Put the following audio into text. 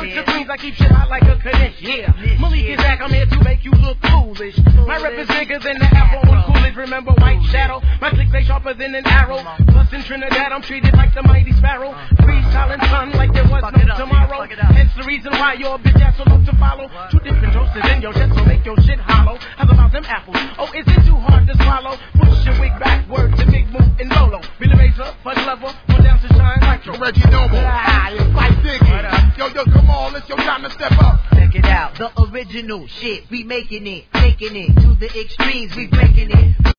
First to Queens, I keep shit hot like a Kadesh, yeah. Malik is back, I'm here to make you look foolish. My rep is bigger than the apple on Coolidge. Remember White Shadow? My clicks ain't sharper than an arrow. Plus in Trinidad, I'm treated like the mighty sparrow. Freestyling sun like there was no tomorrow. Hence the reason why your bitch ass will look to follow. Two different toasters in your chest, so make your shit hollow. How's about them apples? Oh, is it too hard to swallow? Push your wig backward to Big Move and Lolo. Billy Razor, Fudge Level, one down to Shine Nitro. Reggie Noble, it's like Diggy. Yo, come on, it's your time to step up. Check it out, the original shit, we making it, taking it to the extremes, we breaking it.